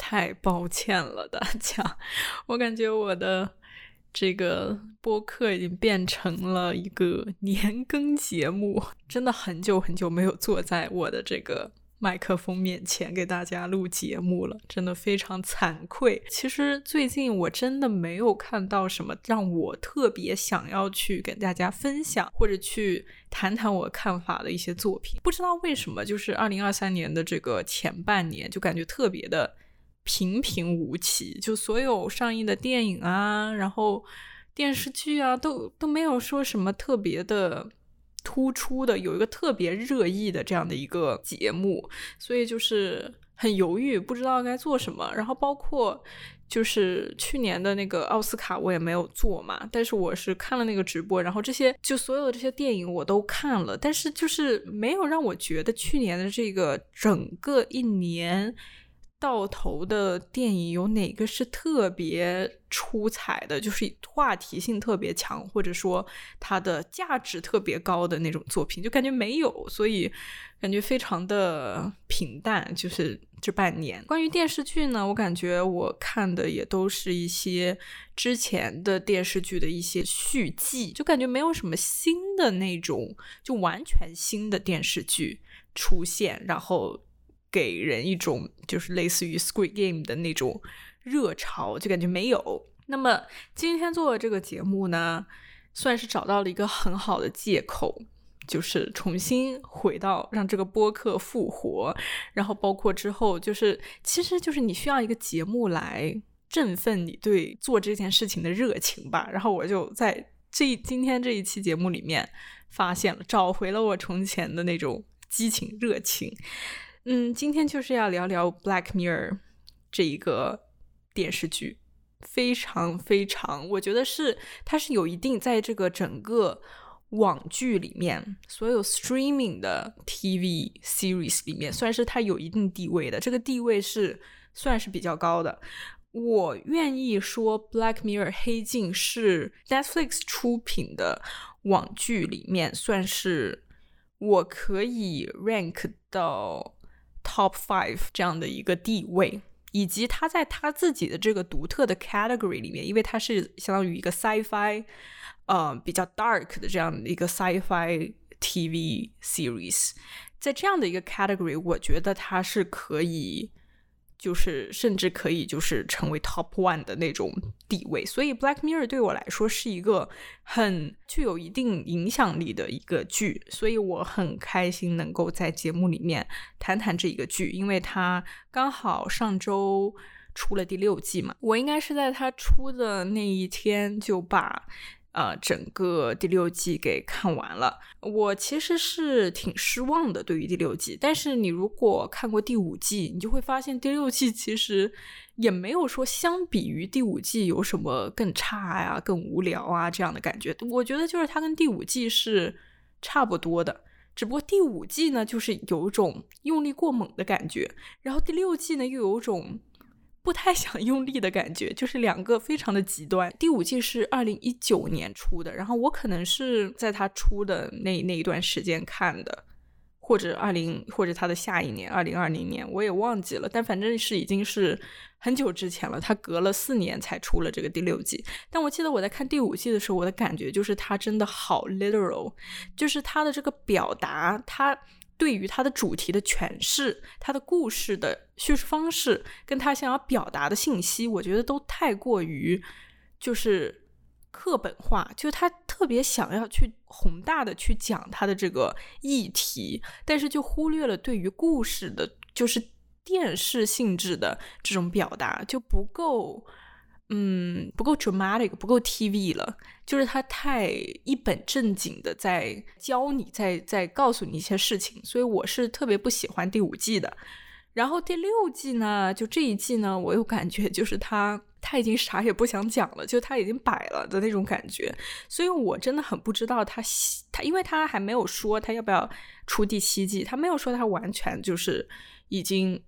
太抱歉了大家，我感觉我的这个播客已经变成了一个年更节目，真的很久很久没有坐在我的这个麦克风面前给大家录节目了，真的非常惭愧。其实最近我真的没有看到什么让我特别想要去跟大家分享或者去谈谈我看法的一些作品，不知道为什么就是2023年的这个前半年就感觉特别的平平无奇，就所有上映的电影啊，然后电视剧啊都没有说什么特别的突出的，有一个特别热议的这样的一个节目，所以就是很犹豫，不知道该做什么。然后包括就是去年的那个奥斯卡我也没有做嘛，但是我是看了那个直播，然后这些就所有的这些电影我都看了，但是就是没有让我觉得去年的这个整个一年到头的电影有哪个是特别出彩的，就是话题性特别强，或者说它的价值特别高的那种作品，就感觉没有，所以感觉非常的平淡，就是这半年。关于电视剧呢，我感觉我看的也都是一些之前的电视剧的一些续集，就感觉没有什么新的那种就完全新的电视剧出现，然后给人一种就是类似于 Squid Game 的那种热潮，就感觉没有。那么今天做的这个节目呢，算是找到了一个很好的借口，就是重新回到让这个播客复活，然后包括之后就是其实就是你需要一个节目来振奋你对做这件事情的热情吧。然后我就在今天这一期节目里面发现了，找回了我从前的那种激情热情。今天就是要聊聊 Black Mirror 这一个电视剧，非常非常，我觉得它是有一定在这个整个网剧里面，所有 streaming 的 TV series 里面，算是它有一定地位的，这个地位是算是比较高的。我愿意说 Black Mirror 黑镜是 Netflix 出品的网剧里面算是我可以 rank 到Top 5这样的一个地位，以及他在他自己的这个独特的 category 里面，因为它是相当于一个 sci-fi 比较 dark 的这样的一个 sci-fi TV series， 在这样的一个 category 我觉得它是可以就是甚至可以就是成为 top 1的那种地位，所以 Black Mirror 对我来说是一个很具有一定影响力的一个剧，所以我很开心能够在节目里面谈谈这一个剧，因为它刚好上周出了第6季嘛，我应该是在它出的那一天就把整个第6季给看完了。我其实是挺失望的对于第6季，但是你如果看过第5季，你就会发现第6季其实也没有说相比于第5季有什么更差呀、更无聊啊这样的感觉。我觉得就是它跟第5季是差不多的，只不过第5季呢就是有一种用力过猛的感觉，然后第6季呢又有一种不太想用力的感觉，就是两个非常的极端。第5季是2019年出的，然后我可能是在它出的那一段时间看的，或者它的下一年2020年我也忘记了，但反正是已经是很久之前了，它隔了4年才出了这个第6季。但我记得我在看第5季的时候，我的感觉就是它真的好 literal， 就是它的这个表达，它对于它的主题的诠释，它的故事的叙事方式，跟它想要表达的信息，我觉得都太过于就是课本化，就他特别想要去宏大的去讲他的这个议题，但是就忽略了对于故事的就是电视性质的这种表达，就不够dramatic， 不够 TV 了，就是他太一本正经的在教你，在告诉你一些事情，所以我是特别不喜欢第5季的。然后第6季呢，就这一季呢，我有感觉就是他已经啥也不想讲了，就他已经摆了的那种感觉，所以我真的很不知道他因为他还没有说他要不要出第7季，他没有说他完全就是已经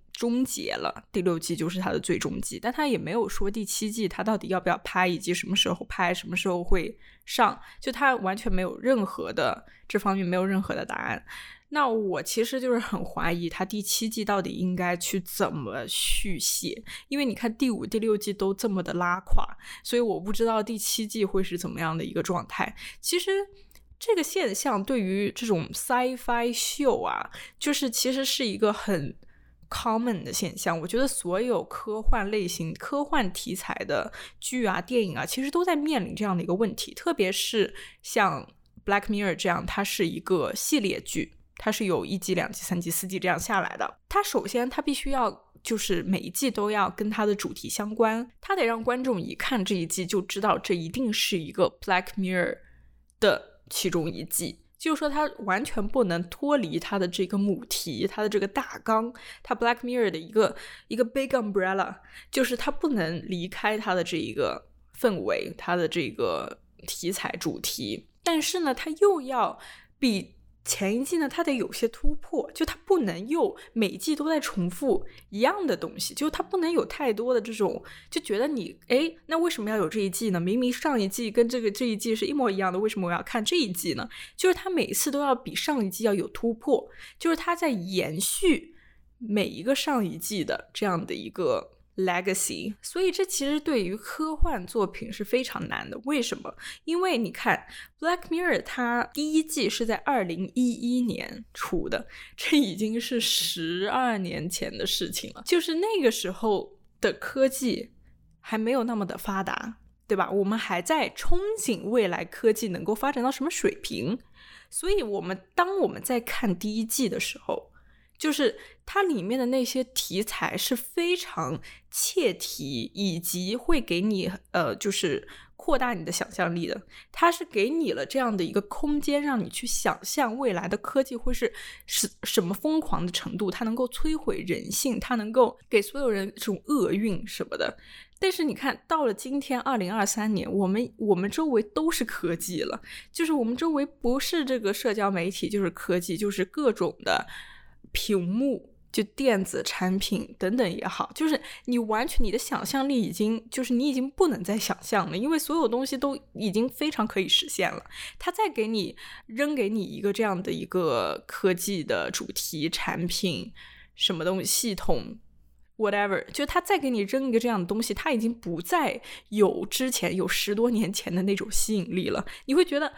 终结了，第6季就是它的最终季，但它也没有说第7季它到底要不要拍，以及什么时候拍，什么时候会上，就它完全没有任何的这方面没有任何的答案。那我其实就是很怀疑它第7季到底应该去怎么续写，因为你看第5、第6季都这么的拉垮，所以我不知道第7季会是怎么样的一个状态。其实这个现象对于这种 sci-fi 秀啊，就是其实是一个很common 的现象。我觉得所有科幻类型、科幻题材的剧啊、电影啊，其实都在面临这样的一个问题。特别是像 Black Mirror 这样，它是一个系列剧，它是有1季、2季、3季、4季这样下来的。它首先它必须要就是每一季都要跟它的主题相关，它得让观众一看这一季就知道这一定是一个 Black Mirror 的其中一季，就是说它完全不能脱离它的这个母题，它的这个大纲，它 Black Mirror 的一个 big umbrella， 就是它不能离开它的这一个氛围，它的这个题材主题。但是呢，它又要比前一季呢，它得有些突破，就它不能又每季都在重复一样的东西，就它不能有太多的这种，就觉得你那为什么要有这一季呢？明明上一季跟这一季是一模一样的，为什么我要看这一季呢？就是它每次都要比上一季要有突破，就是它在延续每一个上一季的这样的一个legacy。 所以这其实对于科幻作品是非常难的。为什么？因为你看 Black Mirror 它第1季是在2011年出的，这已经是12年前的事情了，就是那个时候的科技还没有那么的发达，对吧？我们还在憧憬未来科技能够发展到什么水平。所以当我们在看第1季的时候，就是它里面的那些题材是非常切题，以及会给你就是扩大你的想象力的。它是给你了这样的一个空间，让你去想象未来的科技会是什么疯狂的程度，它能够摧毁人性，它能够给所有人这种厄运什么的。但是你看到了今天2023年，我们周围都是科技了，就是我们周围不是这个社交媒体就是科技，就是各种的屏幕，就电子产品等等也好，就是你完全你的想象力已经就是你已经不能再想象了，因为所有东西都已经非常可以实现了。它再扔给你一个这样的一个科技的主题产品什么东西系统 whatever， 就他再给你扔一个这样的东西，他已经不再有之前有10多年前的那种吸引力了。你会觉得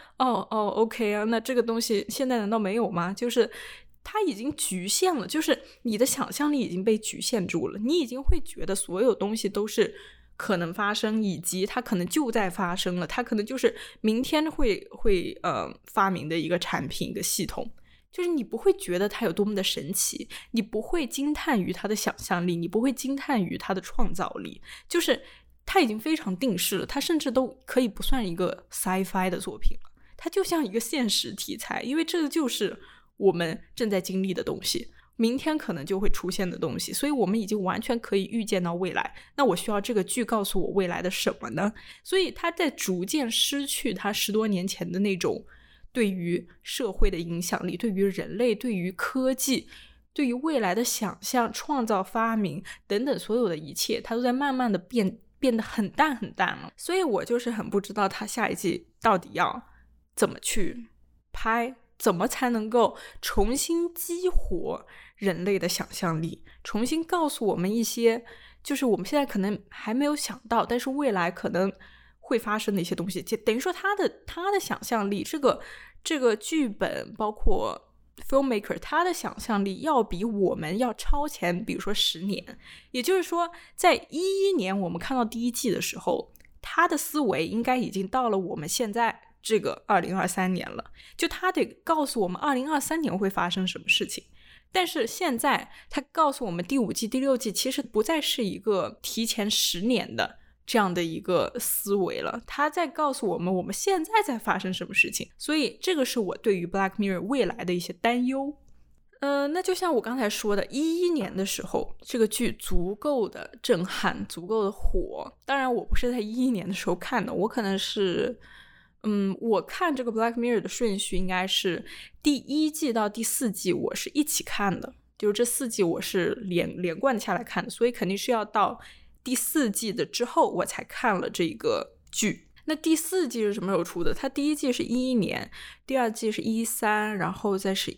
OK 啊，那这个东西现在难道没有吗？就是它已经局限了，就是你的想象力已经被局限住了，你已经会觉得所有东西都是可能发生，以及它可能就在发生了，它可能就是明天会发明的一个产品一个系统。就是你不会觉得它有多么的神奇，你不会惊叹于它的想象力，你不会惊叹于它的创造力，就是它已经非常定势了，它甚至都可以不算一个 sci-fi 的作品了，它就像一个现实题材，因为这个就是我们正在经历的东西，明天可能就会出现的东西，所以我们已经完全可以预见到未来。那我需要这个剧告诉我未来的什么呢？所以它在逐渐失去它10多年前的那种对于社会的影响力，对于人类，对于科技，对于未来的想象、创造、发明等等所有的一切，它都在慢慢的变得很淡很淡了。所以我就是很不知道它下一季到底要怎么去拍，怎么才能够重新激活人类的想象力，重新告诉我们一些就是我们现在可能还没有想到，但是未来可能会发生的一些东西。等于说他的想象力，这个剧本包括 filmmaker 他的想象力要比我们要超前，比如说10年。也就是说在2011年我们看到第1季的时候，他的思维应该已经到了我们现在这个2023年了，就他得告诉我们2023年会发生什么事情。但是现在他告诉我们第5季第6季其实不再是一个提前10年的这样的一个思维了，他在告诉我们我们现在在发生什么事情。所以这个是我对于 Black Mirror 未来的一些担忧。那就像我刚才说的，2011年的时候这个剧足够的震撼，足够的火。当然我不是在2011年的时候看的，我可能是我看这个 Black Mirror 的顺序应该是第1季到第4季我是一起看的， 就是这4季我是连贯下来看的，所以肯定是要到第4季的之后我才看了这个剧。那第4季是什么时候出的？它第1季是11年，第2季是13，然后再是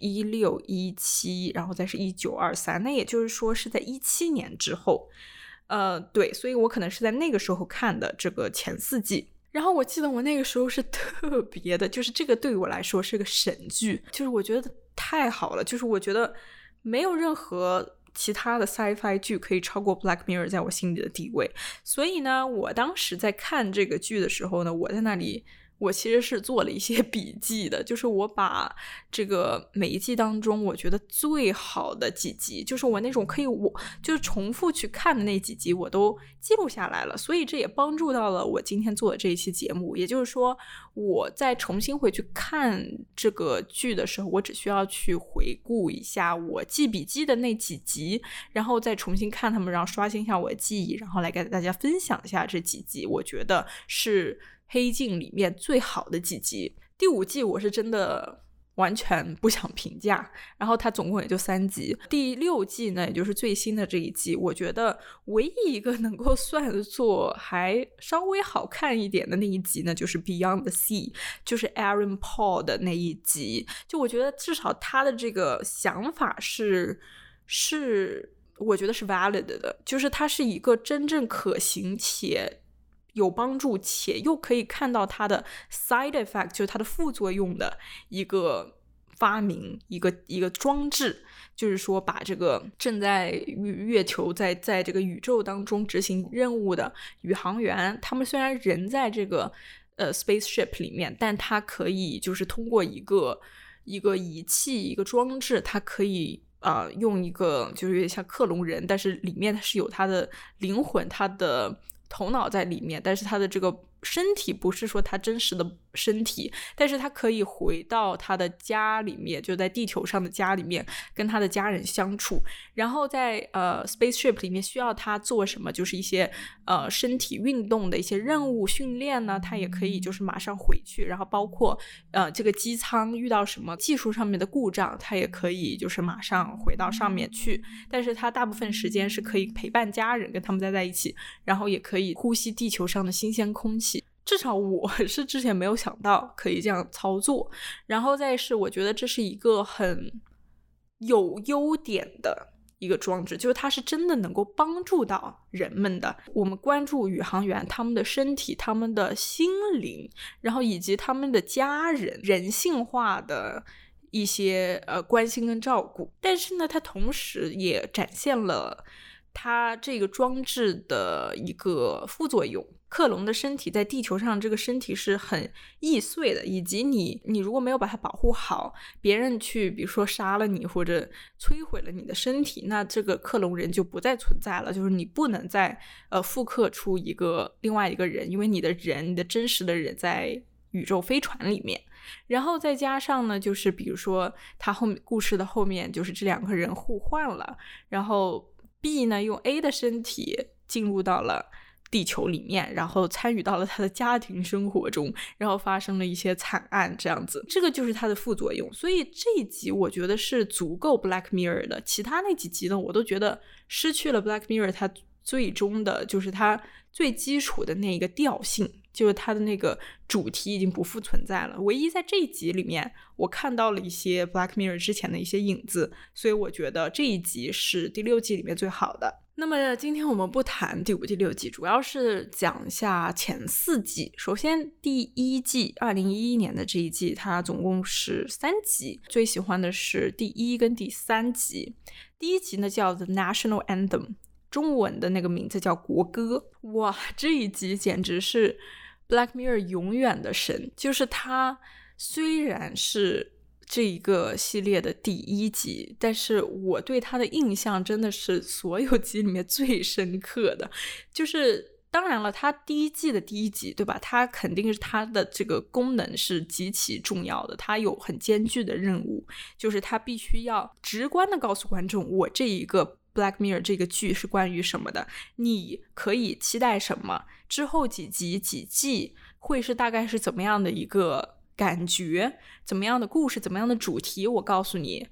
16、17，然后再是19、23，那也就是说是在17年之后。对，所以我可能是在那个时候看的这个前4季。然后我记得我那个时候是特别的，就是这个对于我来说是个神剧，就是我觉得太好了，就是我觉得没有任何其他的 sci-fi 剧可以超过 Black Mirror 在我心里的地位。所以呢，我当时在看这个剧的时候呢，我在那里我其实是做了一些笔记的，就是我把这个每一季当中我觉得最好的几集，就是我那种可以就是重复去看的那几集我都记录下来了，所以这也帮助到了我今天做的这一期节目。也就是说我再重新回去看这个剧的时候，我只需要去回顾一下我记笔记的那几集，然后再重新看他们，然后刷新一下我的记忆，然后来给大家分享一下这几集我觉得是黑镜里面最好的几集。第5季我是真的完全不想评价，然后它总共也就3集。第6季呢，也就是最新的这一季，我觉得唯一一个能够算作还稍微好看一点的那一集呢，就是 Beyond the Sea， 就是 Aaron Paul 的那一集。就我觉得至少他的这个想法是我觉得是 valid 的，就是它是一个真正可行且有帮助且又可以看到它的 side effect， 就是它的副作用的一个发明，一个装置。就是说把这个正在月球在这个宇宙当中执行任务的宇航员，他们虽然人在这个spaceship 里面，但他可以就是通过一个仪器一个装置，它可以用一个就是有点像克隆人，但是里面它是有它的灵魂，它的头脑在里面，但是他的这个身体不是说他真实的身体，但是他可以回到他的家里面，就在地球上的家里面跟他的家人相处。然后在spaceship 里面需要他做什么，就是一些身体运动的一些任务训练呢，他也可以就是马上回去。然后包括这个机舱遇到什么技术上面的故障，他也可以就是马上回到上面去。但是他大部分时间是可以陪伴家人，跟他们待在一起，然后也可以呼吸地球上的新鲜空气。至少我是之前没有想到可以这样操作。然后再是我觉得这是一个很有优点的一个装置，就是它是真的能够帮助到人们的。我们关注宇航员他们的身体，他们的心灵，然后以及他们的家人，人性化的一些关心跟照顾。但是呢，它同时也展现了它这个装置的一个副作用。克隆的身体在地球上，这个身体是很易碎的，以及你如果没有把它保护好，别人去比如说杀了你或者摧毁了你的身体，那这个克隆人就不再存在了，就是你不能再复刻出另外一个人，因为你的真实的人在宇宙飞船里面。然后再加上呢，就是比如说他故事的后面就是这2个人互换了，然后 B 呢用 A 的身体进入到了地球里面，然后参与到了他的家庭生活中，然后发生了一些惨案这样子，这个就是它的副作用。所以这一集我觉得是足够 Black Mirror 的，其他那几集呢我都觉得失去了 Black Mirror 它最终的就是它最基础的那个调性，就是它的那个主题已经不复存在了。唯一在这一集里面我看到了一些 Black Mirror 之前的一些影子，所以我觉得这一集是第6季里面最好的。那么今天我们不谈第5、第6季，主要是讲一下前4季。首先第1季2011年的这一季，它总共是3集，最喜欢的是第1跟第3集。第1集呢叫 The National Anthem， 中文的那个名字叫国歌。哇，这一集简直是 Black Mirror 永远的神，就是它虽然是这一个系列的第1集，但是我对它的印象真的是所有集里面最深刻的。就是当然了，它第1季的第1集，对吧，它肯定是它的这个功能是极其重要的，它有很艰巨的任务，就是它必须要直观的告诉观众我这一个Black Mirror 这个剧是关于什么的，你可以期待什么，之后几集几季会是大概是怎么样的一个感觉，怎么样的故事，怎么样的主题，我告诉你。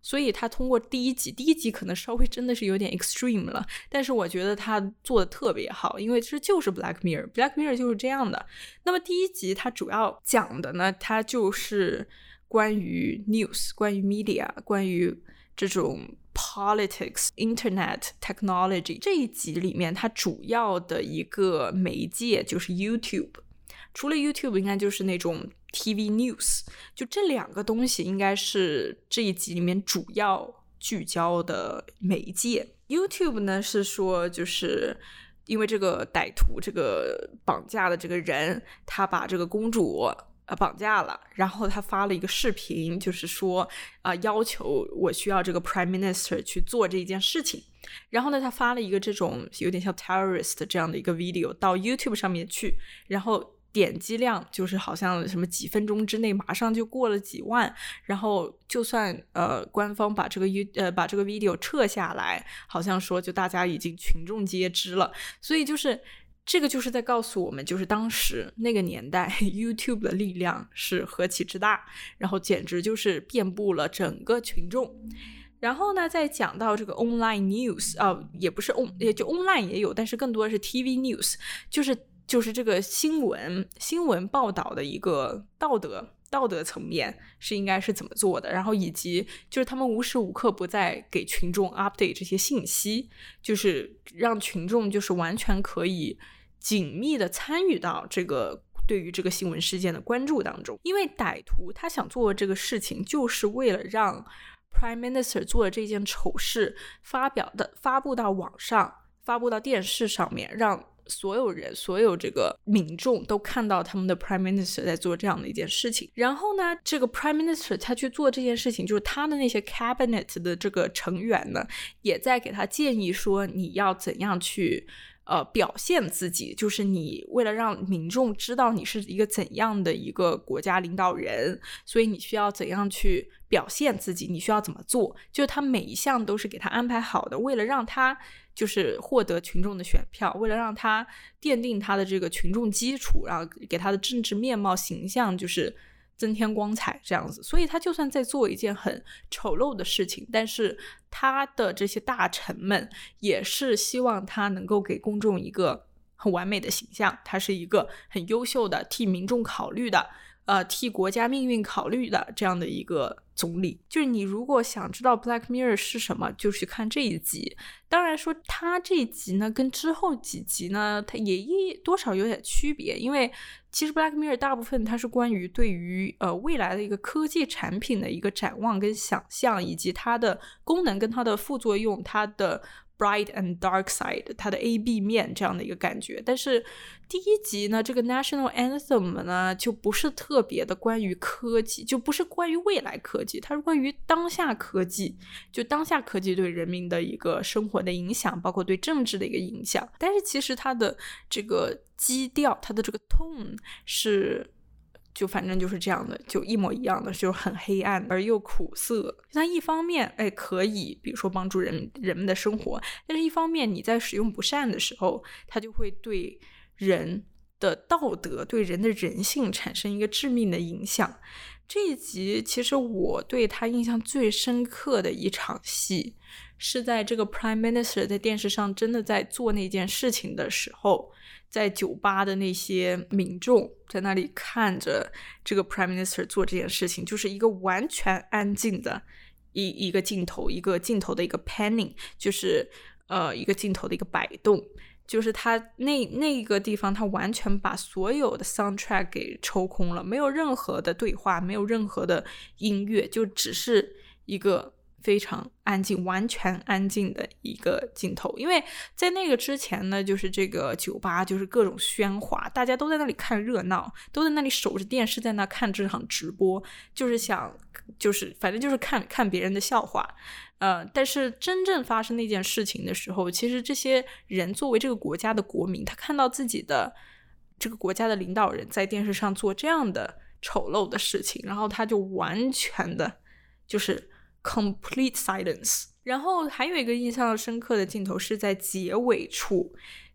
所以他通过第一集可能稍微真的是有点 extreme 了，但是我觉得他做的特别好，因为这就是 Black Mirror 就是这样的。那么第一集他主要讲的呢，它就是关于 news， 关于 media， 关于这种 politics internet technology。 这一集里面它主要的一个媒介就是 YouTube， 除了 YouTube 应该就是那种 TV news， 就这两个东西应该是这一集里面主要聚焦的媒介。 YouTube 呢是说就是因为这个歹徒这个绑架的这个人他把这个公主绑架了，然后他发了一个视频，就是说要求我需要这个 Prime Minister 去做这一件事情。然后呢他发了一个这种有点像 terrorist 这样的一个 video 到 YouTube 上面去，然后点击量就是好像什么几分钟之内马上就过了几万，然后就算官方把这个 video 撤下来，好像说就大家已经群众皆知了。所以就是这个就是在告诉我们，就是当时那个年代 YouTube 的力量是何其之大，然后简直就是遍布了整个群众。然后呢再讲到这个 online news 也不是也就 online 也有，但是更多的是 TV news， 就是这个新闻报道的一个道德层面是应该是怎么做的，然后以及就是他们无时无刻不在给群众 update 这些信息，就是让群众就是完全可以紧密的参与到这个对于这个新闻事件的关注当中。因为歹徒他想做这个事情就是为了让 Prime Minister 做的这件丑事发布到网上，发布到电视上面，让所有这个民众都看到他们的 Prime Minister 在做这样的一件事情。然后呢这个 Prime Minister 他去做这件事情，就是他的那些 Cabinet 的这个成员呢也在给他建议说你要怎样去表现自己，就是你为了让民众知道你是一个怎样的一个国家领导人，所以你需要怎样去表现自己，你需要怎么做，就是他每一项都是给他安排好的，为了让他就是获得群众的选票，为了让他奠定他的这个群众基础，然后给他的政治面貌形象就是增添光彩这样子。所以他就算在做一件很丑陋的事情，但是他的这些大臣们也是希望他能够给公众一个很完美的形象，他是一个很优秀的替民众考虑的替国家命运考虑的这样的一个总理。就是你如果想知道 Black Mirror 是什么，就去看这一集。当然说它这一集呢跟之后几集呢它也多少有点区别，因为其实 Black Mirror 大部分它是关于对于未来的一个科技产品的一个展望跟想象，以及它的功能跟它的副作用，它的bright and dark side， 它的 A-B 面这样的一个感觉。但是第一集呢这个 National Anthem 呢就不是特别的关于科技，就不是关于未来科技，它是关于当下科技，就当下科技对人民的一个生活的影响，包括对政治的一个影响。但是其实它的这个基调，它的这个 tone 是就反正就是这样的，就一模一样的，就是很黑暗而又苦涩。它一方面可以比如说帮助人们的生活，但是一方面你在使用不善的时候，它就会对人的道德，对人的人性产生一个致命的影响。这一集其实我对他印象最深刻的一场戏是在这个 Prime Minister 在电视上真的在做那件事情的时候，在酒吧的那些民众在那里看着这个 Prime Minister 做这件事情，就是一个完全安静的一个镜头，一个镜头的一个 panning， 就是一个镜头的一个摆动，就是他那个地方他完全把所有的 soundtrack 给抽空了，没有任何的对话，没有任何的音乐，就只是一个非常安静，完全安静的一个镜头。因为在那个之前呢，就是这个酒吧就是各种喧哗，大家都在那里看热闹，都在那里守着电视在那看这场直播，就是反正就是看别人的笑话。但是真正发生那件事情的时候，其实这些人作为这个国家的国民，他看到自己的这个国家的领导人在电视上做这样的丑陋的事情，然后他就完全的就是 complete silence。然后还有一个印象深刻的镜头是在结尾处，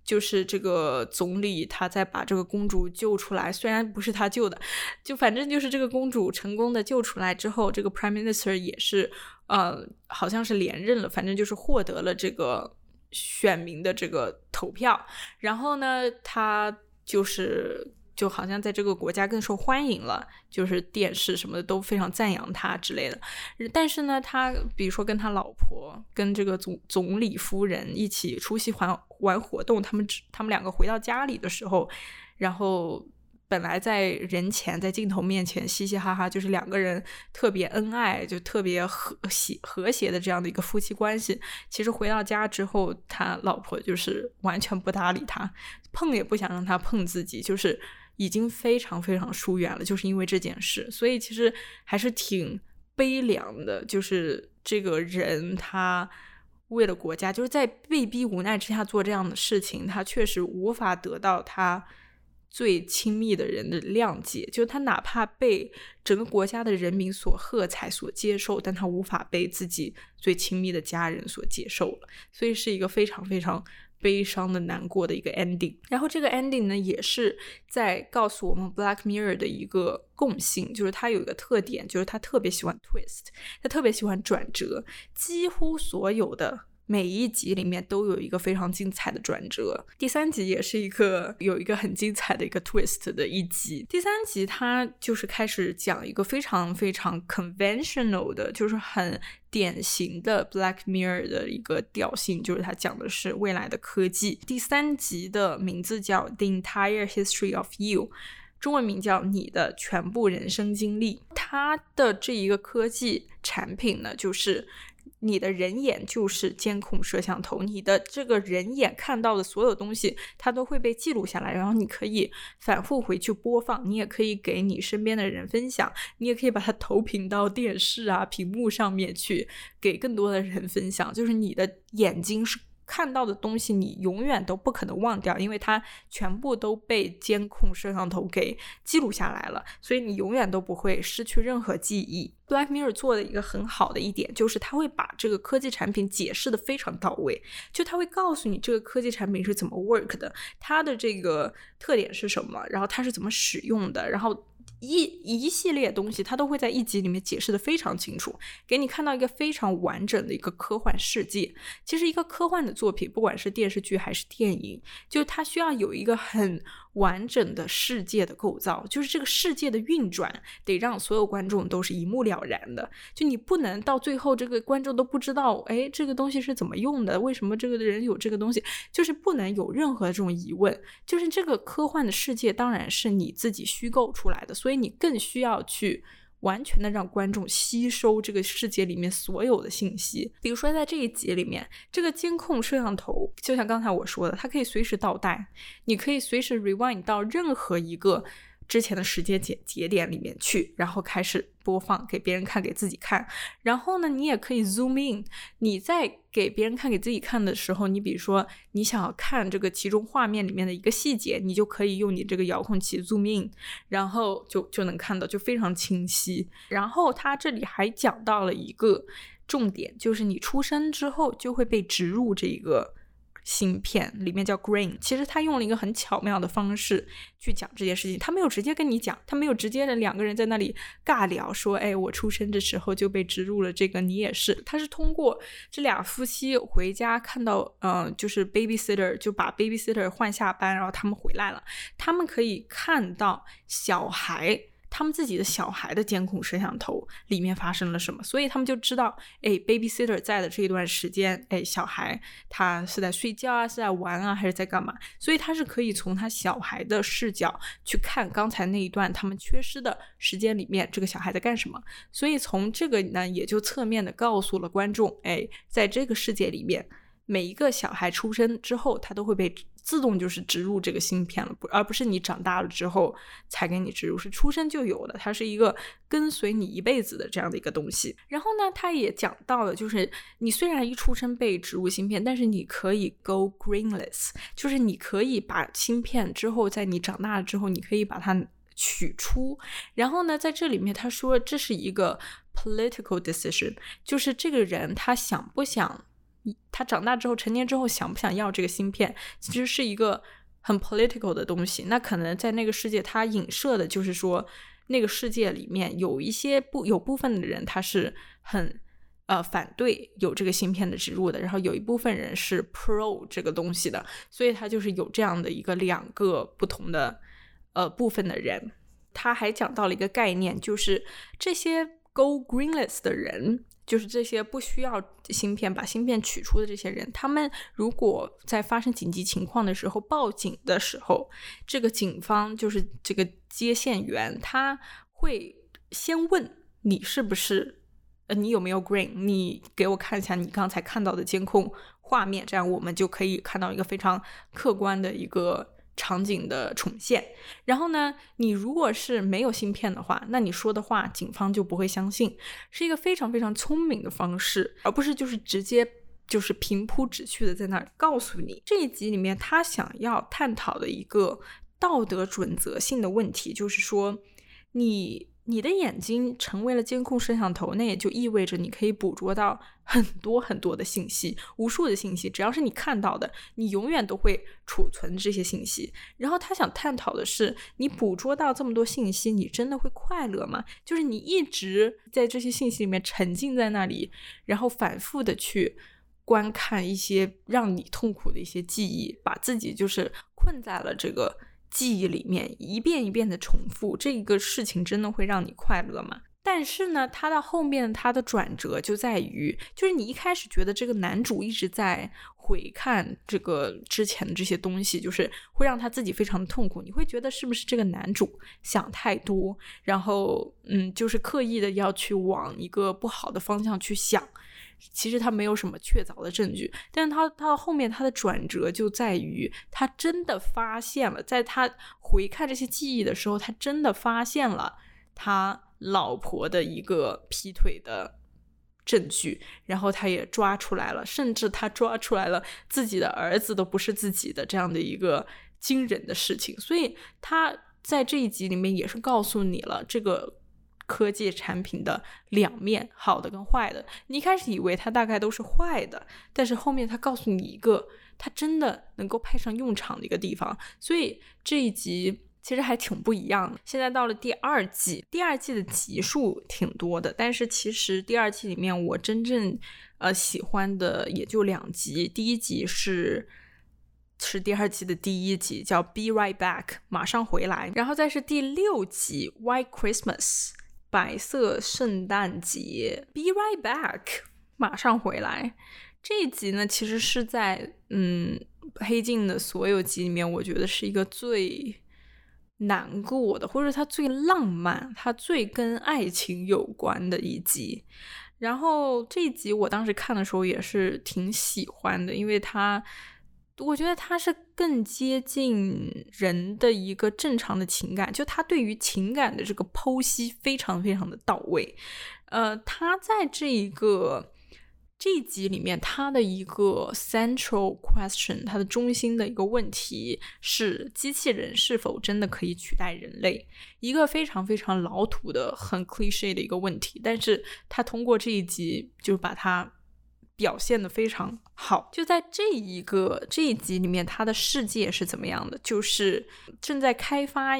就是这个总理他在把这个公主救出来，虽然不是他救的，就反正就是这个公主成功的救出来之后，这个 Prime Minister 也是好像是连任了，反正就是获得了这个选民的这个投票，然后呢他就好像在这个国家更受欢迎了，就是电视什么的都非常赞扬他之类的。但是呢他比如说跟他老婆跟这个总理夫人一起出席玩活动，他们两个回到家里的时候，然后本来在人前在镜头面前嘻嘻哈哈，就是两个人特别恩爱，就特别和谐的这样的一个夫妻关系，其实回到家之后他老婆就是完全不搭理他，碰也不想让他碰自己，就是已经非常非常疏远了，就是因为这件事。所以其实还是挺悲凉的，就是这个人他为了国家，就是在被逼无奈之下做这样的事情，他确实无法得到他最亲密的人的谅解，就他哪怕被整个国家的人民所喝彩所接受，但他无法被自己最亲密的家人所接受了，所以是一个非常非常悲伤的难过的一个 ending。 然后这个 ending 呢也是在告诉我们 Black Mirror 的一个共性，就是它有一个特点，就是它特别喜欢 twist， 它特别喜欢转折，几乎所有的每一集里面都有一个非常精彩的转折。第3集也是有一个很精彩的一个 twist 的一集。第3集它就是开始讲一个非常非常 conventional 的，就是很典型的 Black Mirror 的一个调性，就是它讲的是未来的科技。第3集的名字叫 The Entire History of You，中文名叫你的全部人生经历。它的这一个科技产品呢，就是你的人眼就是监控摄像头，你的这个人眼看到的所有东西它都会被记录下来，然后你可以反复回去播放，你也可以给你身边的人分享，你也可以把它投屏到电视啊屏幕上面去给更多的人分享。就是你的眼睛是看到的东西你永远都不可能忘掉，因为它全部都被监控摄像头给记录下来了，所以你永远都不会失去任何记忆。Black Mirror 做的一个很好的一点就是它会把这个科技产品解释的非常到位，就它会告诉你这个科技产品是怎么 work 的，它的这个特点是什么，然后它是怎么使用的，然后一系列东西它都会在一集里面解释的非常清楚，给你看到一个非常完整的一个科幻世界。其实一个科幻的作品不管是电视剧还是电影，就它需要有一个很完整的世界的构造，就是这个世界的运转得让所有观众都是一目了然的，就你不能到最后这个观众都不知道这个东西是怎么用的，为什么这个人有这个东西，就是不能有任何这种疑问。就是这个科幻的世界当然是你自己虚构出来的，所以你更需要去完全的让观众吸收这个世界里面所有的信息。比如说在这一集里面，这个监控摄像头就像刚才我说的，它可以随时倒带，你可以随时 rewind 到任何一个之前的时间节点里面去，然后开始播放给别人看给自己看。然后呢你也可以 zoom in， 你在给别人看给自己看的时候，你比如说你想要看这个其中画面里面的一个细节，你就可以用你这个遥控器 zoom in， 然后就能看到，就非常清晰。然后他这里还讲到了一个重点，就是你出生之后就会被植入这个芯片，里面叫 Grain。 其实他用了一个很巧妙的方式去讲这件事情，他没有直接跟你讲，他没有直接的两个人在那里尬聊说我出生的时候就被植入了这个，你也是。他是通过这俩夫妻回家看到就是 babysitter 就把 babysitter 换下班，然后他们回来了，他们可以看到他们自己的小孩的监控摄像头里面发生了什么，所以他们就知道babysitter 在的这一段时间小孩他是在睡觉啊，是在玩啊，还是在干嘛，所以他是可以从他小孩的视角去看刚才那一段他们缺失的时间里面这个小孩在干什么。所以从这个呢也就侧面的告诉了观众在这个世界里面每一个小孩出生之后他都会被自动就是植入这个芯片了，而不是你长大了之后才给你植入，是出生就有的，它是一个跟随你一辈子的这样的一个东西。然后呢他也讲到了，就是你虽然一出生被植入芯片，但是你可以 go greenless， 就是你可以把芯片之后在你长大了之后你可以把它取出。然后呢在这里面他说这是一个 political decision， 就是这个人他想不想他长大之后成年之后想不想要这个芯片，其实是一个很 political 的东西。那可能在那个世界他影射的就是说那个世界里面有部分的人他是很反对有这个芯片的植入的，然后有一部分人是 pro 这个东西的，所以他就是有这样的一个两个不同的部分的人。他还讲到了一个概念，就是这些 go greenless 的人，就是这些不需要芯片把芯片取出的这些人，他们如果在发生紧急情况的时候报警的时候，这个警方就是这个接线员，他会先问你是不是你有没有 green， 你给我看一下你刚才看到的监控画面，这样我们就可以看到一个非常客观的一个场景的重现。然后呢，你如果是没有芯片的话，那你说的话警方就不会相信，是一个非常非常聪明的方式，而不是就是直接就是平铺直叙的在那儿告诉你。这一集里面他想要探讨的一个道德准则性的问题，就是说你的眼睛成为了监控摄像头，那也就意味着你可以捕捉到很多很多的信息，无数的信息，只要是你看到的，你永远都会储存这些信息。然后他想探讨的是，你捕捉到这么多信息，你真的会快乐吗？就是你一直在这些信息里面沉浸在那里，然后反复的去观看一些让你痛苦的一些记忆，把自己就是困在了这个记忆里面，一遍一遍的重复，这个事情真的会让你快乐吗？但是呢，他到后面他的转折就在于，就是你一开始觉得这个男主一直在回看这个之前的这些东西，就是会让他自己非常的痛苦，你会觉得是不是这个男主想太多，然后就是刻意的要去往一个不好的方向去想，其实他没有什么确凿的证据。但是他到后面他的转折就在于，他真的发现了，在他回看这些记忆的时候，他真的发现了他老婆的一个劈腿的证据，然后他也抓出来了，甚至他抓出来了自己的儿子都不是自己的这样的一个惊人的事情。所以他在这一集里面也是告诉你了这个科技产品的两面，好的跟坏的。你一开始以为它大概都是坏的，但是后面他告诉你一个它真的能够派上用场的一个地方。所以这一集其实还挺不一样的。现在到了第二季的集数挺多的，但是其实第二季里面我真正喜欢的也就2集。第一集是第二季的第一集，叫 Be Right Back 马上回来，然后再是第6集 White Christmas 白色圣诞节。 Be Right Back 马上回来这一集呢，其实是在黑镜的所有集里面我觉得是一个最难过的，或者它最浪漫，它最跟爱情有关的一集。然后这一集我当时看的时候也是挺喜欢的，因为我觉得它是更接近人的一个正常的情感，就他对于情感的这个剖析非常非常的到位。他在这一集里面，他的一个 central question， 他的中心的一个问题是机器人是否真的可以取代人类，一个非常非常老土的很 cliché 的一个问题，但是他通过这一集就把它表现得非常好。就在这一集里面，他的世界是怎么样的，就是正在开发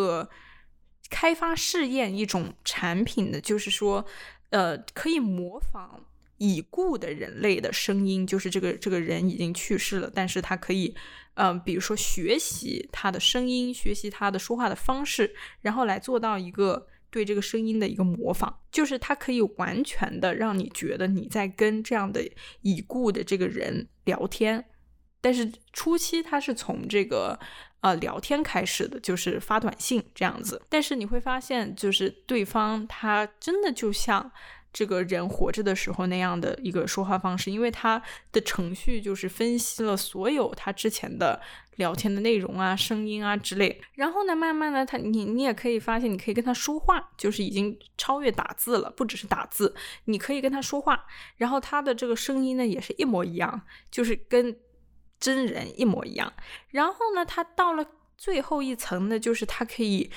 试验一种产品的，就是说可以模仿已故的人类的声音，就是这个人已经去世了，但是他可以比如说学习他的声音，学习他的说话的方式，然后来做到一个对这个声音的一个模仿，就是他可以完全的让你觉得你在跟这样的已故的这个人聊天。但是初期他是从这个聊天开始的，就是发短信这样子，但是你会发现就是对方他真的就像这个人活着的时候那样的一个说话方式，因为他的程序就是分析了所有他之前的聊天的内容啊、声音啊之类。然后呢，慢慢的你也可以发现，你可以跟他说话，就是已经超越打字了，不只是打字，你可以跟他说话，然后他的这个声音呢也是一模一样，就是跟真人一模一样。然后呢，他到了最后一层的就是他可以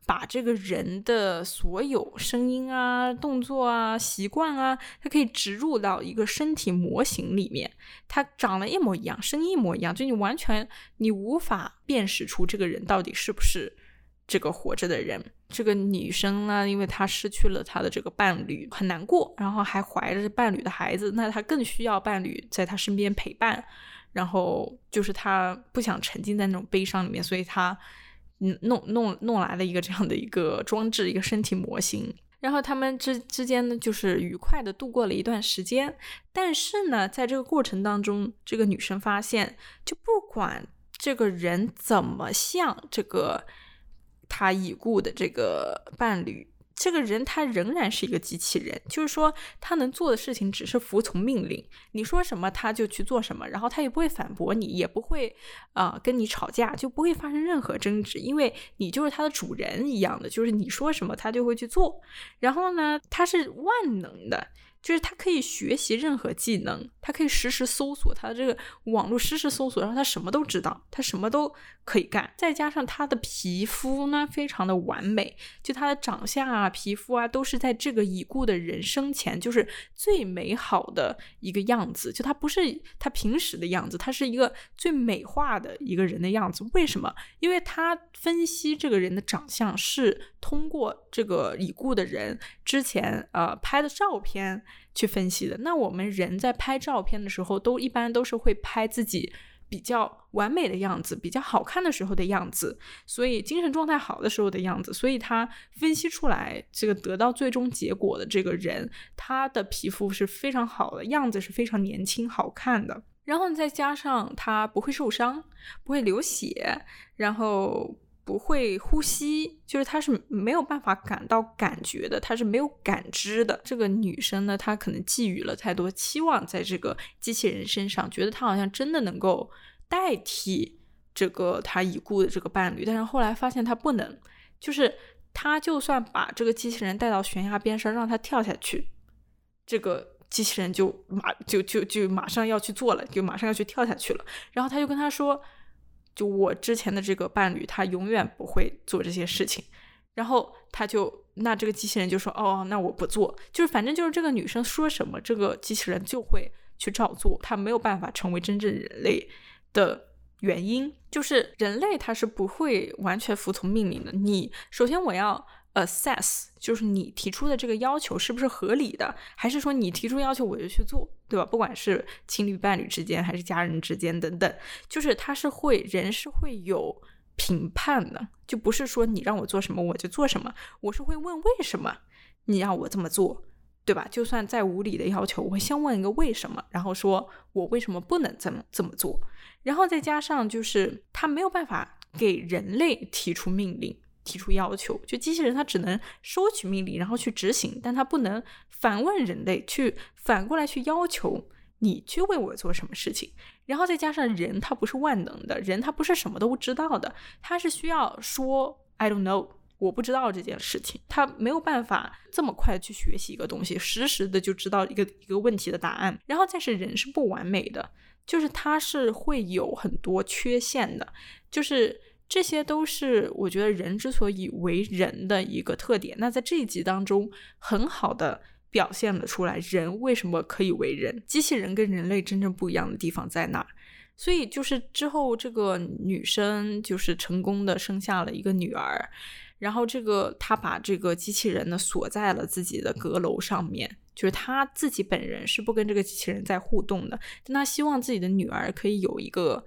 把这个人的所有声音啊、动作啊、习惯啊，它可以植入到一个身体模型里面，它长得一模一样，声音一模一样，就你无法辨识出这个人到底是不是这个活着的人。这个女生呢，因为她失去了她的这个伴侣，很难过，然后还怀着伴侣的孩子，那她更需要伴侣在她身边陪伴，然后就是她不想沉浸在那种悲伤里面，所以她弄来了一个这样的一个装置，一个身体模型。然后他们之间呢，就是愉快的度过了一段时间。但是呢，在这个过程当中，这个女生发现，就不管这个人怎么像这个她已故的这个伴侣，这个人他仍然是一个机器人，就是说他能做的事情只是服从命令，你说什么他就去做什么，然后他也不会反驳你，也不会跟你吵架，就不会发生任何争执，因为你就是他的主人一样的，就是你说什么他就会去做。然后呢，他是万能的，就是他可以学习任何技能，他可以实时搜索，他的这个网络实时搜索，然后他什么都知道，他什么都可以干。再加上他的皮肤呢非常的完美，就他的长相啊、皮肤啊都是在这个已故的人生前就是最美好的一个样子，就他不是他平时的样子，他是一个最美化的一个人的样子。为什么？因为他分析这个人的长相是通过这个已故的人之前拍的照片去分析的。那我们人在拍照片的时候一般都是会拍自己比较完美的样子，比较好看的时候的样子，所以精神状态好的时候的样子，所以他分析出来这个得到最终结果的这个人，他的皮肤是非常好的，样子是非常年轻好看的。然后再加上他不会受伤，不会流血，然后不会呼吸，就是他是没有办法感到感觉的，他是没有感知的。这个女生呢，她可能寄予了太多期望在这个机器人身上，觉得她好像真的能够代替这个她已故的这个伴侣，但是后来发现她不能，就是她就算把这个机器人带到悬崖边上让她跳下去，这个机器人就马上要去做了，就马上要去跳下去了。然后他就跟他说，就我之前的这个伴侣他永远不会做这些事情。然后那这个机器人就说，哦，那我不做，就是反正就是这个女生说什么这个机器人就会去照做，他没有办法成为真正人类的原因就是人类他是不会完全服从命令的。首先我要assess， 就是你提出的这个要求是不是合理的，还是说你提出要求我就去做，对吧？不管是情侣伴侣之间还是家人之间等等，就是人是会有评判的，就不是说你让我做什么我就做什么，我是会问为什么你让我这么做，对吧？就算再无理的要求，我会先问一个为什么，然后说我为什么不能这么做。然后再加上就是他没有办法给人类提出命令提出要求，就机器人它只能收取命令然后去执行，但它不能反问人类反过来去要求你去为我做什么事情。然后再加上人他不是万能的，人他不是什么都知道的，他是需要说 I don't know， 我不知道这件事情，他没有办法这么快去学习一个东西，实时的就知道一个问题的答案。然后再是人是不完美的，就是他是会有很多缺陷的，就是这些都是我觉得人之所以为人的一个特点。那在这一集当中很好的表现了出来人为什么可以为人，机器人跟人类真正不一样的地方在哪。所以就是之后这个女生就是成功的生下了一个女儿，然后她把这个机器人呢锁在了自己的阁楼上面，就是她自己本人是不跟这个机器人在互动的，但她希望自己的女儿可以有一个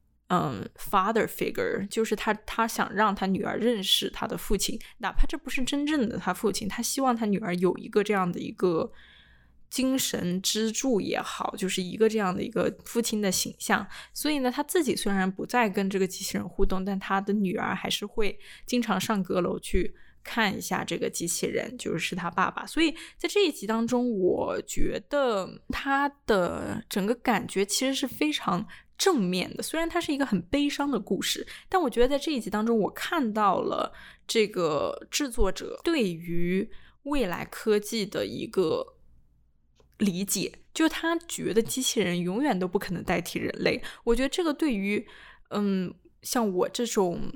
father figure， 就是他想让他女儿认识他的父亲，哪怕这不是真正的他父亲，他希望他女儿有一个这样的一个精神支柱也好，就是一个这样的一个父亲的形象。所以呢，他自己虽然不再跟这个机器人互动，但他的女儿还是会经常上阁楼去看一下这个机器人，就是他爸爸。所以在这一集当中，我觉得他的整个感觉其实是非常正面的，虽然它是一个很悲伤的故事，但我觉得在这一集当中我看到了这个制作者对于未来科技的一个理解，就他觉得机器人永远都不可能代替人类。我觉得这个对于像我这种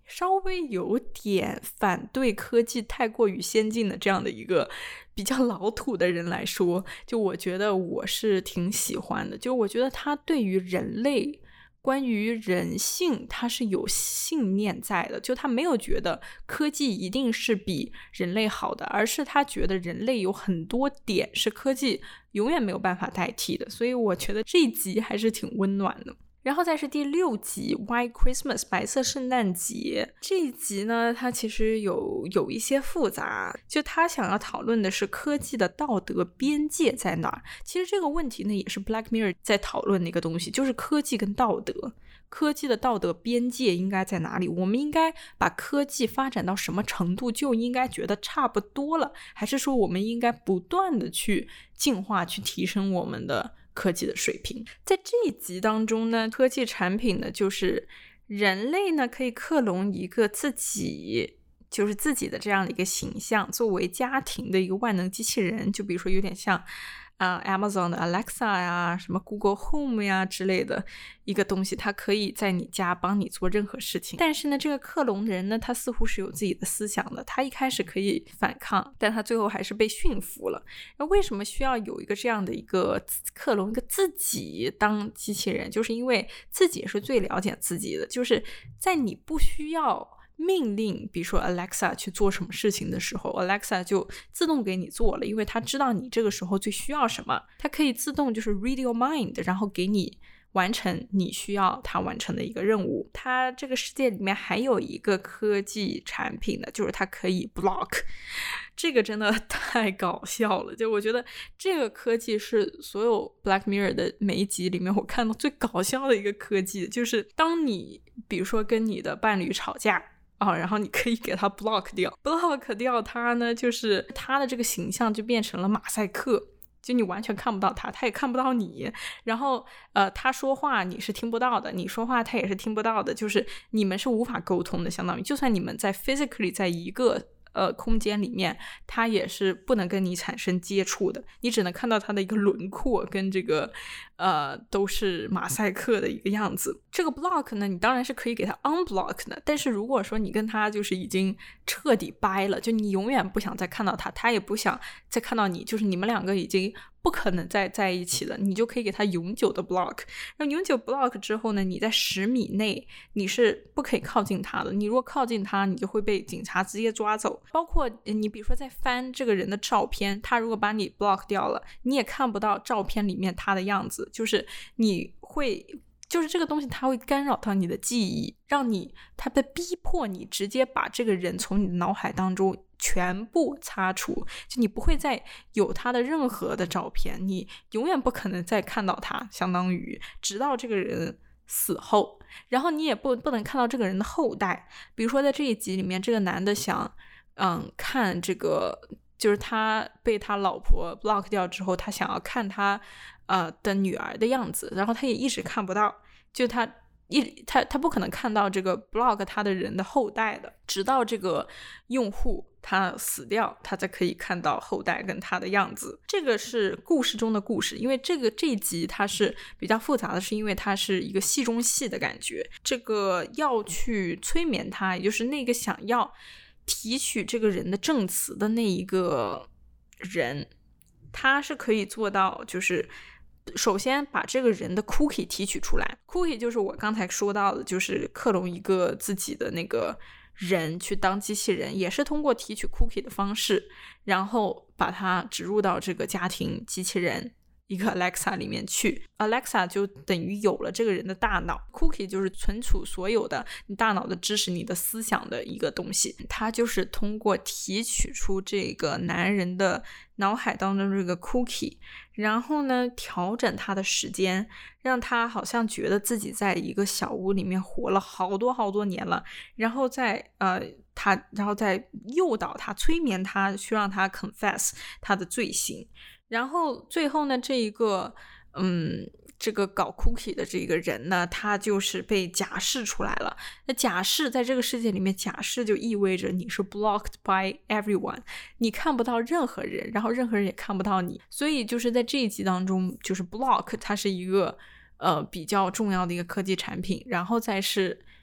稍微有点反对科技太过于先进的这样的一个比较老土的人来说，就我觉得我是挺喜欢的。就我觉得他对于人类，关于人性，他是有信念在的，就他没有觉得科技一定是比人类好的，而是他觉得人类有很多点是科技永远没有办法代替的。所以我觉得这一集还是挺温暖的。然后再是第6集 White Christmas 白色圣诞节，这一集呢它其实有一些复杂，就他想要讨论的是科技的道德边界在哪儿。其实这个问题呢也是 Black Mirror 在讨论的一个东西，就是科技跟道德，科技的道德边界应该在哪里，我们应该把科技发展到什么程度就应该觉得差不多了，还是说我们应该不断的去进化，去提升我们的科技的水平。在这一集当中呢，科技产品呢就是人类呢可以克隆一个自己的这样的一个形象，作为家庭的一个万能机器人，就比如说有点像Amazon 的 Alexa 呀，什么 Google Home 呀之类的一个东西，它可以在你家帮你做任何事情。但是呢，这个克隆人呢，他似乎是有自己的思想的，他一开始可以反抗，但他最后还是被驯服了。那为什么需要有一个这样的一个克隆一个自己当机器人？就是因为自己是最了解自己的，就是在你不需要命令比如说 Alexa 去做什么事情的时候， Alexa 就自动给你做了，因为它知道你这个时候最需要什么，它可以自动就是 read your mind， 然后给你完成你需要它完成的一个任务。它这个世界里面还有一个科技产品呢，就是它可以 block， 这个真的太搞笑了。就我觉得这个科技是所有 Black Mirror 的每一集里面我看到最搞笑的一个科技，就是当你比如说跟你的伴侣吵架然后你可以给他 block 掉他呢，就是他的这个形象就变成了马赛克，就你完全看不到他，他也看不到你，然后他说话你是听不到的，你说话他也是听不到的，就是你们是无法沟通的，相当于就算你们在 physically 在一个空间里面，它也是不能跟你产生接触的，你只能看到它的一个轮廓跟这个都是马赛克的一个样子。这个 block 呢，你当然是可以给它 unblock 的，但是如果说你跟他就是已经彻底掰了，就你永远不想再看到他，他也不想再看到你，就是你们两个已经不可能再在一起了，你就可以给他永久的 block。 然后永久 block 之后呢，你在10米内你是不可以靠近他的，你如果靠近他，你就会被警察直接抓走。包括你比如说在翻这个人的照片，他如果把你 block 掉了，你也看不到照片里面他的样子，就是你会就是这个东西它会干扰到你的记忆，让你它被逼迫你直接把这个人从你的脑海当中全部擦除，就你不会再有他的任何的照片，你永远不可能再看到他，相当于直到这个人死后，然后你也不能看到这个人的后代。比如说在这一集里面，这个男的想看这个，就是他被他老婆 block 掉之后，他想要看他的女儿的样子，然后他也一直看不到，就他不可能看到这个 block 他的人的后代的，直到这个用户他死掉，他才可以看到后代跟他的样子。这个是故事中的故事，因为这一集它是比较复杂的，是因为它是一个戏中戏的感觉。这个要去催眠他，也就是那个想要提取这个人的证词的那一个人，他是可以做到，就是首先把这个人的 cookie 提取出来。 cookie 就是我刚才说到的，就是克隆一个自己的那个人去当机器人，也是通过提取 cookie 的方式，然后把它植入到这个家庭机器人一个 Alexa 里面去。 Alexa 就等于有了这个人的大脑， Cookie 就是存储所有的你大脑的知识，你的思想的一个东西。它就是通过提取出这个男人的脑海当中这个 Cookie， 然后呢调整他的时间，让他好像觉得自己在一个小屋里面活了好多年了，然后再诱导他，催眠他，去让他 confess 他的罪行。然后最后呢，这个搞 cookie 的这个人呢，他就是被假释出来了。那假释在这个世界里面，假释就意味着你是 blocked by everyone， 你看不到任何人，然后任何人也看不到你。所以就是在这一集当中，就是 block 它是一个比较重要的一个科技产品，然后再是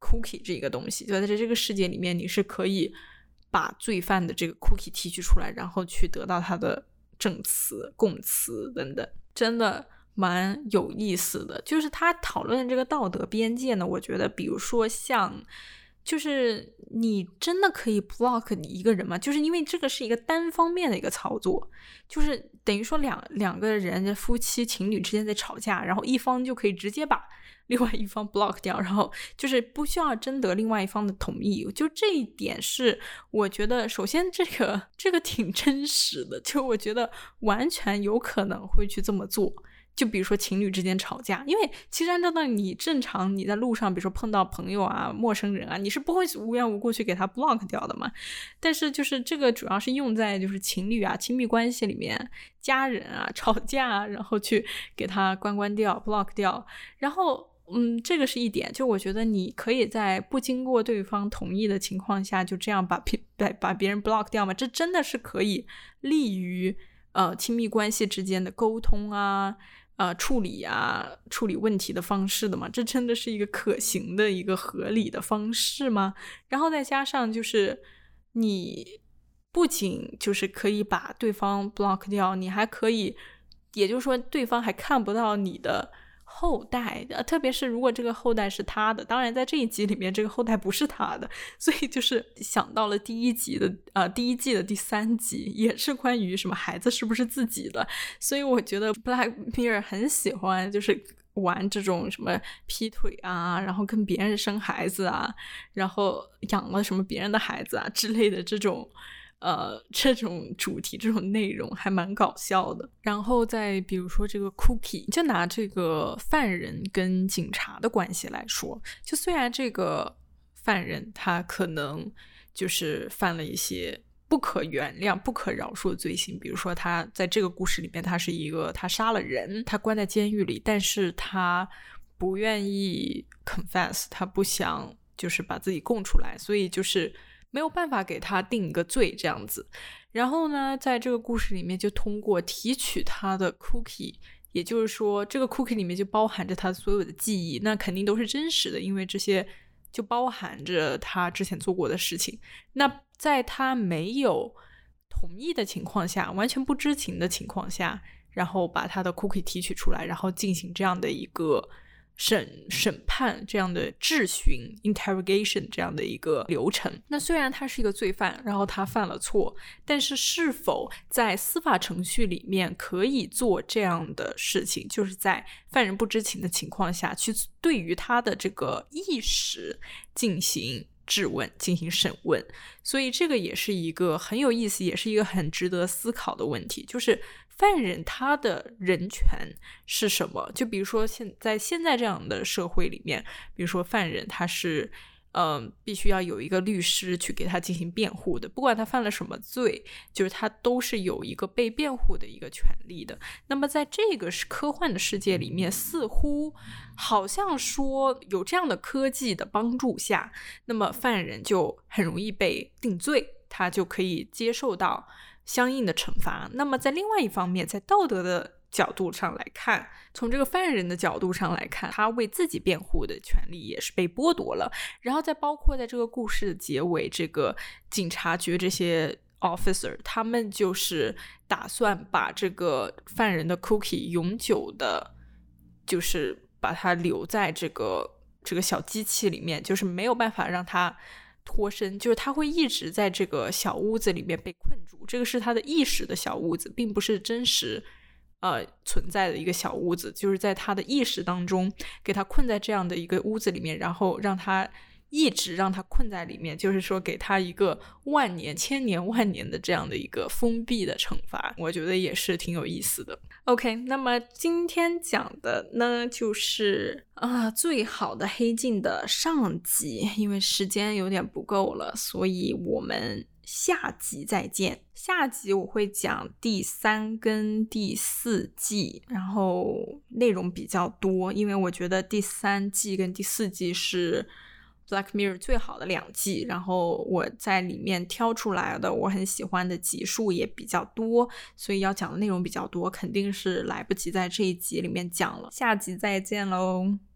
cookie 这个东西，就在这个世界里面你是可以把罪犯的这个 cookie 提取出来，然后去得到它的证词、供词等等，真的蛮有意思的。就是他讨论这个道德边界呢，我觉得比如说像就是你真的可以 block 一个人吗？就是因为这个是一个单方面的一个操作，就是等于说两个人夫妻情侣之间在吵架，然后一方就可以直接把另外一方 block 掉，然后就是不需要征得另外一方的同意。就这一点是我觉得首先这个挺真实的，就我觉得完全有可能会去这么做。就比如说情侣之间吵架，因为其实按照道理你正常你在路上比如说碰到朋友啊陌生人啊，你是不会无缘无故去给他 block 掉的嘛。但是就是这个主要是用在就是情侣啊亲密关系里面，家人啊吵架啊，然后去给他关掉 block 掉。然后这个是一点，就我觉得你可以在不经过对方同意的情况下就这样把别人 block 掉嘛，这真的是可以利于亲密关系之间的沟通啊处理问题的方式的嘛，这真的是一个可行的一个合理的方式吗？然后再加上就是你不仅就是可以把对方 block 掉，你还可以也就是说对方还看不到你的后代，特别是如果这个后代是他的，当然在这一集里面这个后代不是他的，所以就是想到了第一季的第3集也是关于什么孩子是不是自己的，所以我觉得 Black Mirror 很喜欢就是玩这种什么劈腿啊，然后跟别人生孩子啊，然后养了什么别人的孩子啊之类的这种主题这种内容还蛮搞笑的。然后再比如说这个 cookie， 就拿这个犯人跟警察的关系来说，就虽然这个犯人他可能就是犯了一些不可原谅不可饶恕的罪行，比如说他在这个故事里面他杀了人，他关在监狱里，但是他不愿意 confess， 他不想就是把自己供出来，所以就是没有办法给他定一个罪这样子。然后呢在这个故事里面就通过提取他的 cookie， 也就是说这个 cookie 里面就包含着他所有的记忆，那肯定都是真实的，因为这些就包含着他之前做过的事情。那在他没有同意的情况下，完全不知情的情况下，然后把他的 cookie 提取出来，然后进行这样的一个审判，这样的质询 interrogation 这样的一个流程。那虽然他是一个罪犯，然后他犯了错，但是是否在司法程序里面可以做这样的事情，就是在犯人不知情的情况下去对于他的这个意识进行质问进行审问。所以这个也是一个很有意思也是一个很值得思考的问题，就是犯人他的人权是什么。就比如说在现在这样的社会里面，比如说犯人他是必须要有一个律师去给他进行辩护的，不管他犯了什么罪，就是他都是有一个被辩护的一个权利的。那么在这个科幻的世界里面，似乎好像说有这样的科技的帮助下，那么犯人就很容易被定罪，他就可以接受到相应的惩罚。那么在另外一方面，在道德的角度上来看，从这个犯人的角度上来看，他为自己辩护的权利也是被剥夺了。然后再包括在这个故事的结尾，这个警察局这些 officer 他们就是打算把这个犯人的 cookie 永久的就是把它留在这个小机器里面，就是没有办法让它脱身，就是他会一直在这个小屋子里面被困住，这个是他的意识的小屋子，并不是真实存在的一个小屋子，就是在他的意识当中给他困在这样的一个屋子里面，然后让他一直让他困在里面，就是说给他一个万年千年万年的这样的一个封闭的惩罚，我觉得也是挺有意思的。 OK， 那么今天讲的呢就是最好的黑镜的上集，因为时间有点不够了，所以我们下集再见。下集我会讲第3跟第4季，然后内容比较多，因为我觉得第3季跟第4季是Black Mirror 最好的2季，然后我在里面挑出来的我很喜欢的集数也比较多，所以要讲的内容比较多，肯定是来不及在这一集里面讲了。下集再见喽。